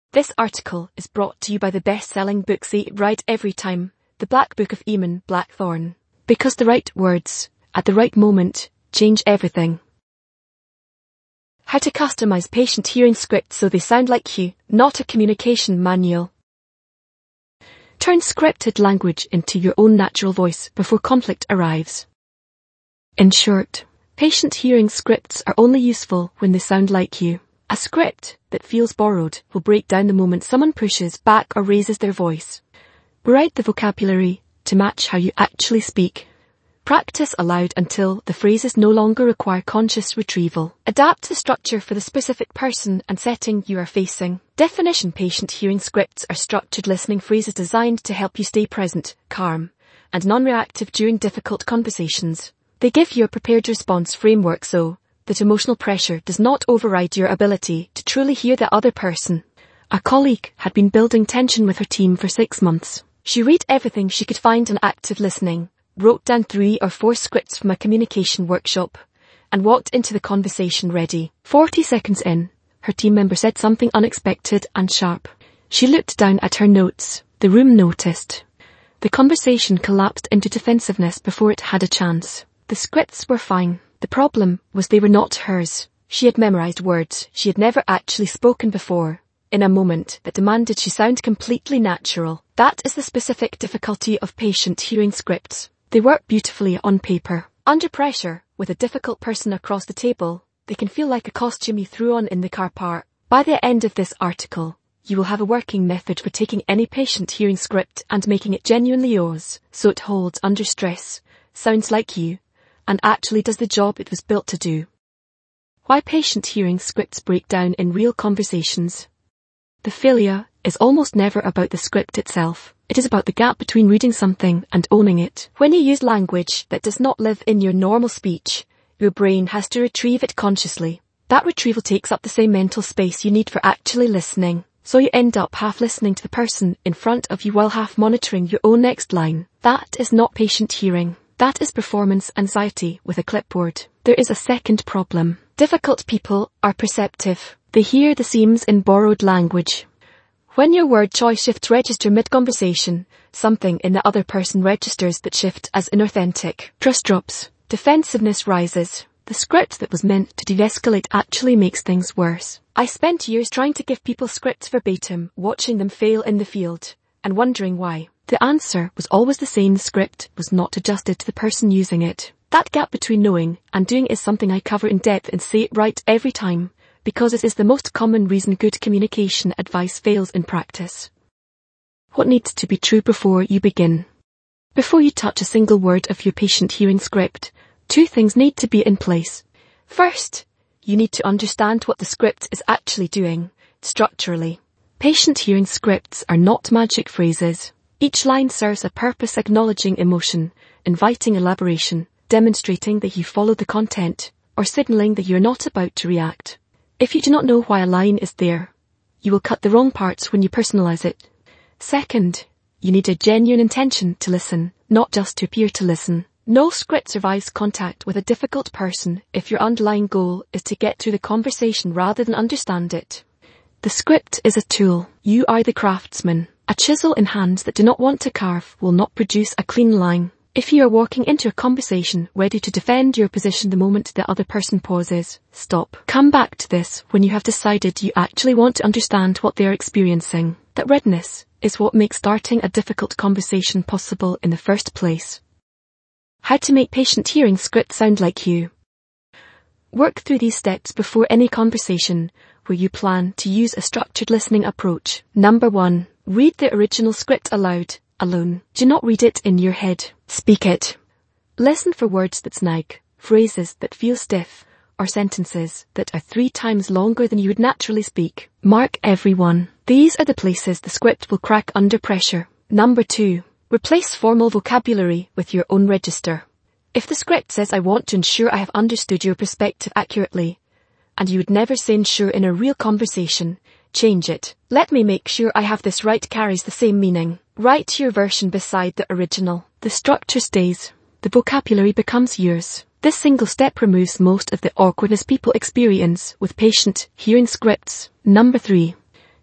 This article is brought to you by the best-selling book Say It Right Every Time, The Black Book of Eamon Blackthorne. Because the right words, at the right moment, change everything. How to customize patient hearing scripts so they sound like you, not a communication manual. Turn scripted language into your own natural voice before conflict arrives. In short, patient hearing scripts are only useful when they sound like you. A script that feels borrowed will break down the moment someone pushes back or raises their voice. Rewrite the vocabulary to match how you actually speak. Practice aloud until the phrases no longer require conscious retrieval. Adapt the structure for the specific person and setting you are facing. Definition: patient hearing scripts are structured listening phrases designed to help you stay present, calm, and non-reactive during difficult conversations. They give you a prepared response framework so that emotional pressure does not override your ability to truly hear the other person. A colleague had been building tension with her team for 6 months. She read everything she could find on active listening, wrote down 3 or 4 scripts from a communication workshop, and walked into the conversation ready. 40 seconds in, her team member said something unexpected and sharp. She looked down at her notes. The room noticed. The conversation collapsed into defensiveness before it had a chance. The scripts were fine. The problem was they were not hers. She had memorized words she had never actually spoken before, in a moment that demanded she sound completely natural. That is the specific difficulty of patient hearing scripts. They work beautifully on paper. Under pressure, with a difficult person across the table, they can feel like a costume you threw on in the car park. By the end of this article, you will have a working method for taking any patient hearing script and making it genuinely yours, so it holds under stress, sounds like you, and actually does the job it was built to do. Why patient hearing scripts break down in real conversations. The failure is almost never about the script itself. It is about the gap between reading something and owning it. When you use language that does not live in your normal speech, your brain has to retrieve it consciously. That retrieval takes up the same mental space you need for actually listening, so you end up half listening to the person in front of you while half monitoring your own next line. That is not patient hearing. That is performance anxiety with a clipboard. There is a second problem. Difficult people are perceptive. They hear the seams in borrowed language. When your word choice shifts register mid-conversation, something in the other person registers that shift as inauthentic. Trust drops. Defensiveness rises. The script that was meant to de-escalate actually makes things worse. I spent years trying to give people scripts verbatim, watching them fail in the field, and wondering why. The answer was always the same: the script was not adjusted to the person using it. That gap between knowing and doing is something I cover in depth in Say It Right Every Time, because it is the most common reason good communication advice fails in practice. What needs to be true before you begin? Before you touch a single word of your patient hearing script, 2 things need to be in place. First, you need to understand what the script is actually doing, structurally. Patient hearing scripts are not magic phrases. Each line serves a purpose, acknowledging emotion, inviting elaboration, demonstrating that you follow the content, or signaling that you're not about to react. If you do not know why a line is there, you will cut the wrong parts when you personalize it. Second, you need a genuine intention to listen, not just to appear to listen. No script survives contact with a difficult person if your underlying goal is to get through the conversation rather than understand it. The script is a tool. You are the craftsman. A chisel in hands that do not want to carve will not produce a clean line. If you are walking into a conversation ready to defend your position the moment the other person pauses, stop. Come back to this when you have decided you actually want to understand what they are experiencing. That readiness is what makes starting a difficult conversation possible in the first place. How to make patient hearing script sound like you. Work through these steps before any conversation where you plan to use a structured listening approach. Number 1. Read the original script aloud, alone. Do not read it in your head. Speak it. Listen for words that snag, phrases that feel stiff, or sentences that are 3 times longer than you would naturally speak. Mark every one. These are the places the script will crack under pressure. Number 2. Replace formal vocabulary with your own register. If the script says I want to ensure I have understood your perspective accurately, and you would never say ensure in a real conversation, change it. Let me make sure I have this right carries the same meaning. Write your version beside the original. The structure stays. The vocabulary becomes yours. This single step removes most of the awkwardness people experience with patient hearing scripts. Number 3.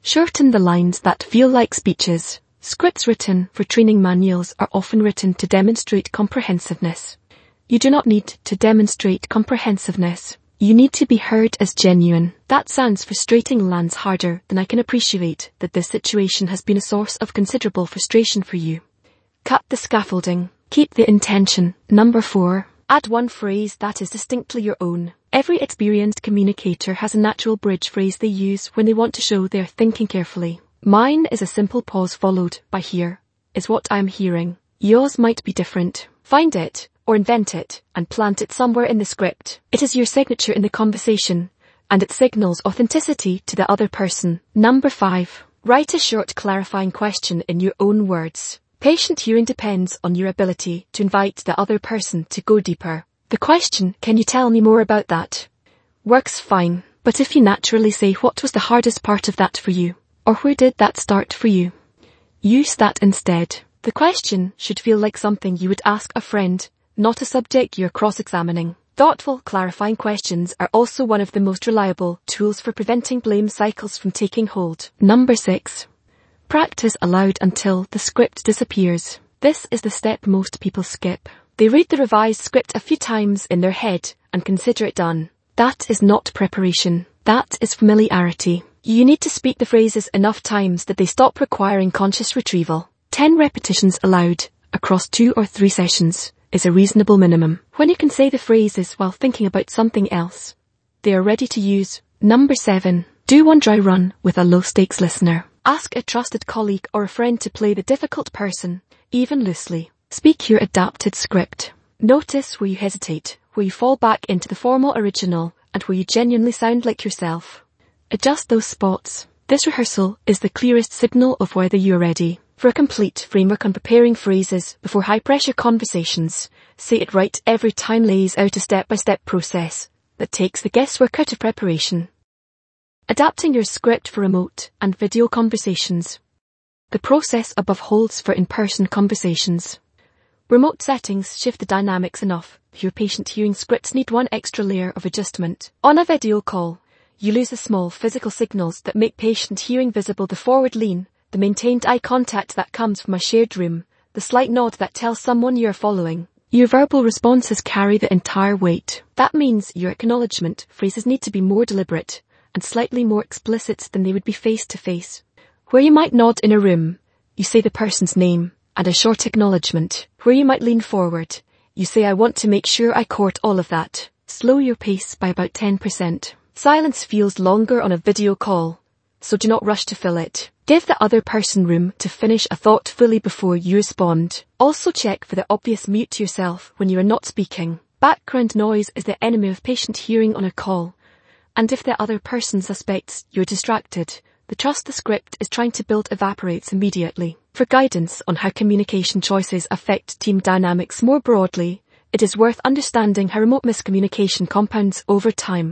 Shorten the lines that feel like speeches. Scripts written for training manuals are often written to demonstrate comprehensiveness. You do not need to demonstrate comprehensiveness. You need to be heard as genuine. That sounds frustrating lands harder than I can appreciate that this situation has been a source of considerable frustration for you. Cut the scaffolding. Keep the intention. Number 4. Add one phrase that is distinctly your own. Every experienced communicator has a natural bridge phrase they use when they want to show they are thinking carefully. Mine is a simple pause followed by "here is what I'm hearing." Yours might be different. Find it, or invent it, and plant it somewhere in the script. It is your signature in the conversation, and it signals authenticity to the other person. Number 5. Write a short clarifying question in your own words. Patient hearing depends on your ability to invite the other person to go deeper. The question, "Can you tell me more about that?" works fine, but if you naturally say, "What was the hardest part of that for you?" or "Where did that start for you?" use that instead. The question should feel like something you would ask a friend, not a subject you're cross-examining. Thoughtful, clarifying questions are also one of the most reliable tools for preventing blame cycles from taking hold. Number 6. Practice aloud until the script disappears. This is the step most people skip. They read the revised script a few times in their head and consider it done. That is not preparation. That is familiarity. You need to speak the phrases enough times that they stop requiring conscious retrieval. 10 repetitions aloud across 2 or 3 sessions is a reasonable minimum. When you can say the phrases while thinking about something else, they are ready to use. Number 7. Do one dry run with a low-stakes listener. Ask a trusted colleague or a friend to play the difficult person, even loosely. Speak your adapted script. Notice where you hesitate, where you fall back into the formal original, and where you genuinely sound like yourself. Adjust those spots. This rehearsal is the clearest signal of whether you are ready. For a complete framework on preparing phrases before high-pressure conversations, Say It Right Every Time lays out a step-by-step process that takes the guesswork out of preparation. Adapting your script for remote and video conversations. The process above holds for in-person conversations. Remote settings shift the dynamics enough. Your patient hearing scripts need one extra layer of adjustment. On a video call, you lose the small physical signals that make patient hearing visible: the forward lean, the maintained eye contact that comes from a shared room, the slight nod that tells someone you are following. Your verbal responses carry the entire weight. That means your acknowledgement phrases need to be more deliberate and slightly more explicit than they would be face-to-face. Where you might nod in a room, you say the person's name and a short acknowledgement. Where you might lean forward, you say, "I want to make sure I caught all of that." Slow your pace by about 10%. Silence feels longer on a video call, so do not rush to fill it. Give the other person room to finish a thought fully before you respond. Also check for the obvious mute yourself when you are not speaking. Background noise is the enemy of patient hearing on a call, and if the other person suspects you're distracted, the trust the script is trying to build evaporates immediately. For guidance on how communication choices affect team dynamics more broadly, it is worth understanding how remote miscommunication compounds over time.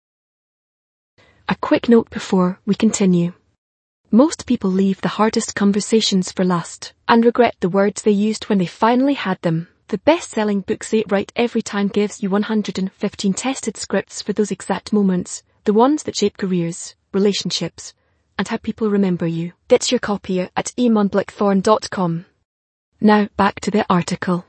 A quick note before we continue. Most people leave the hardest conversations for last and regret the words they used when they finally had them. The best-selling book Say It Right Every Time gives you 115 tested scripts for those exact moments, the ones that shape careers, relationships, and how people remember you. Get your copy at eamonblackthorn.com. Now back to the article.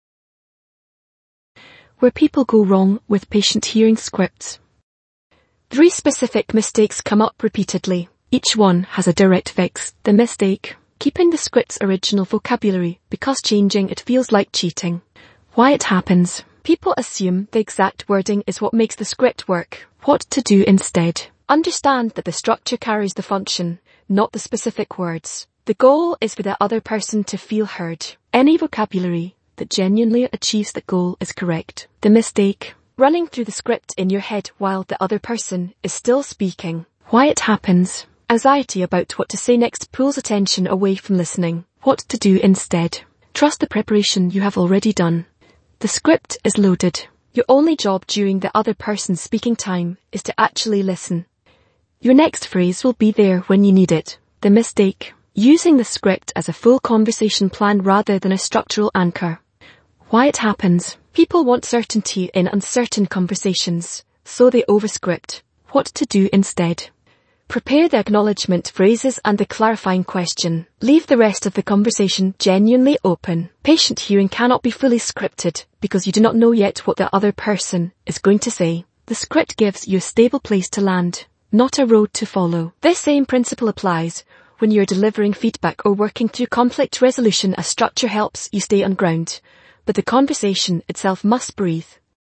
Where people go wrong with patient hearing scripts. 3 specific mistakes come up repeatedly. Each one has a direct fix. The mistake: keeping the script's original vocabulary because changing it feels like cheating. Why it happens. People assume the exact wording is what makes the script work. What to do instead. Understand that the structure carries the function, not the specific words. The goal is for the other person to feel heard. Any vocabulary that genuinely achieves that goal is correct. The mistake: running through the script in your head while the other person is still speaking. Why it happens. Anxiety about what to say next pulls attention away from listening. What to do instead. Trust the preparation you have already done. The script is loaded. Your only job during the other person's speaking time is to actually listen. Your next phrase will be there when you need it. The mistake: using the script as a full conversation plan rather than a structural anchor. Why it happens. People want certainty in uncertain conversations, so they overscript. What to do instead. Prepare the acknowledgement phrases and the clarifying question. Leave the rest of the conversation genuinely open. Patient hearing cannot be fully scripted because you do not know yet what the other person is going to say. The script gives you a stable place to land, not a road to follow. This same principle applies when you're delivering feedback or working through conflict resolution. A structure helps you stay on ground, but the conversation itself must breathe.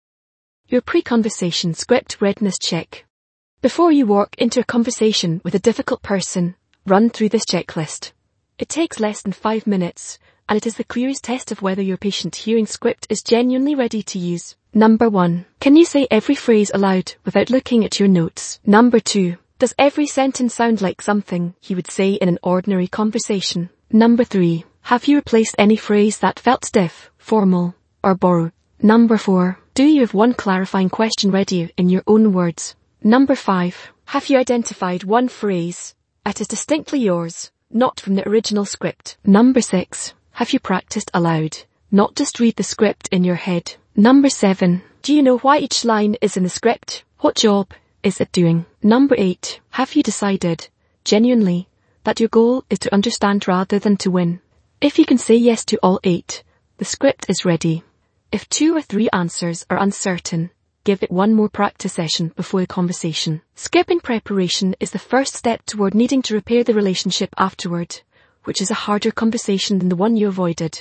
Your pre-conversation script readiness check. Before you walk into a conversation with a difficult person, run through this checklist. It takes less than 5 minutes, and it is the clearest test of whether your patient hearing script is genuinely ready to use. Number 1. Can you say every phrase aloud without looking at your notes? Number 2. Does every sentence sound like something you would say in an ordinary conversation? Number 3. Have you replaced any phrase that felt stiff, formal, or borrowed? Number 4. Do you have one clarifying question ready in your own words? Number 5. Have you identified one phrase that is distinctly yours, not from the original script? Number 6. Have you practiced aloud, not just read the script in your head? Number 7. Do you know why each line is in the script? What job is it doing? Number 8. Have you decided, genuinely, that your goal is to understand rather than to win? If you can say yes to all 8, the script is ready. If 2 or 3 answers are uncertain, give it one more practice session before the conversation. Skipping preparation is the first step toward needing to repair the relationship afterward, which is a harder conversation than the one you avoided.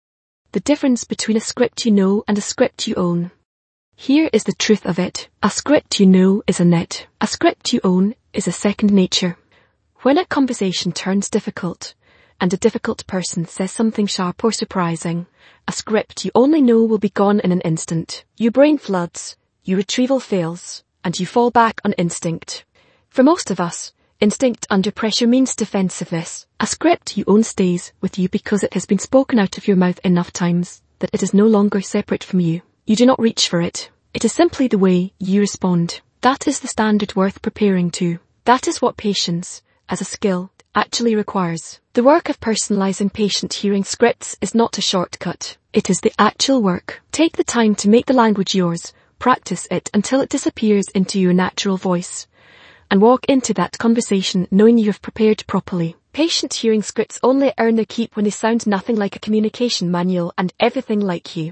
The difference between a script you know and a script you own. Here is the truth of it. A script you know is a net. A script you own is a second nature. When a conversation turns difficult, and a difficult person says something sharp or surprising, a script you only know will be gone in an instant. Your brain floods, your retrieval fails, and you fall back on instinct. For most of us, instinct under pressure means defensiveness. A script you own stays with you because it has been spoken out of your mouth enough times that it is no longer separate from you. You do not reach for it. It is simply the way you respond. That is the standard worth preparing to. That is what patience, as a skill, actually requires. The work of personalizing patient hearing scripts is not a shortcut. It is the actual work. Take the time to make the language yours. Practice it until it disappears into your natural voice, and walk into that conversation knowing you have prepared properly. Patient hearing scripts only earn their keep when they sound nothing like a communication manual and everything like you.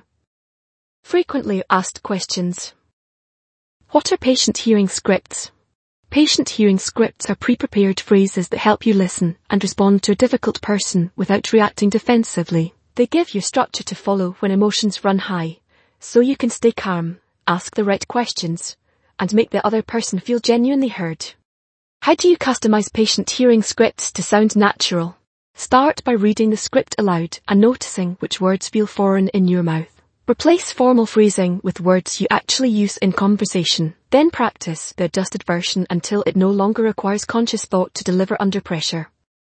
Frequently asked questions. What are patient hearing scripts? Patient hearing scripts are pre-prepared phrases that help you listen and respond to a difficult person without reacting defensively. They give you structure to follow when emotions run high, so you can stay calm, ask the right questions, and make the other person feel genuinely heard. How do you customize patient hearing scripts to sound natural? Start by reading the script aloud and noticing which words feel foreign in your mouth. Replace formal phrasing with words you actually use in conversation. Then practice the adjusted version until it no longer requires conscious thought to deliver under pressure.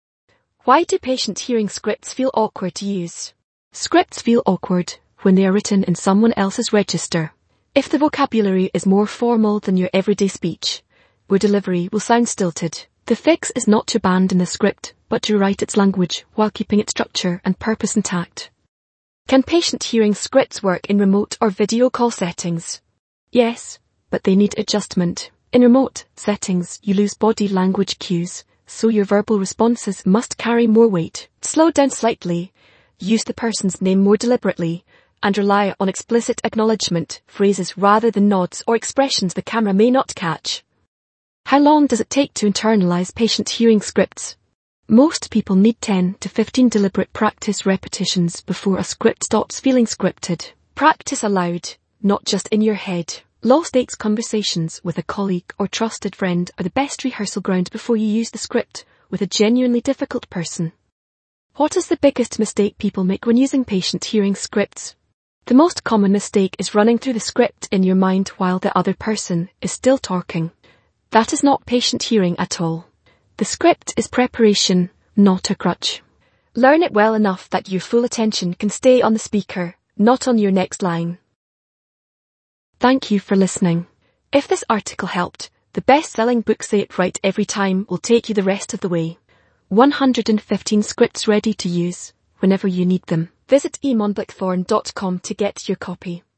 Why do patient hearing scripts feel awkward to use? Scripts feel awkward when they are written in someone else's register. If the vocabulary is more formal than your everyday speech, your delivery will sound stilted. The fix is not to abandon the script, but to write its language while keeping its structure and purpose intact. Can patient hearing scripts work in remote or video call settings? Yes, but they need adjustment. In remote settings, you lose body language cues, so your verbal responses must carry more weight. Slow down slightly, use the person's name more deliberately, and rely on explicit acknowledgement phrases rather than nods or expressions the camera may not catch. How long does it take to internalize patient hearing scripts? Most people need 10 to 15 deliberate practice repetitions before a script stops feeling scripted. Practice aloud, not just in your head. Low-stakes conversations with a colleague or trusted friend are the best rehearsal ground before you use the script with a genuinely difficult person. What is the biggest mistake people make when using patient hearing scripts? The most common mistake is running through the script in your mind while the other person is still talking. That is not patient hearing at all. The script is preparation, not a crutch. Learn it well enough that your full attention can stay on the speaker, not on your next line. Thank you for listening. If this article helped, the best-selling book Say It Right Every Time will take you the rest of the way. 115 scripts ready to use whenever you need them. Visit eamonblackthorn.com to get your copy.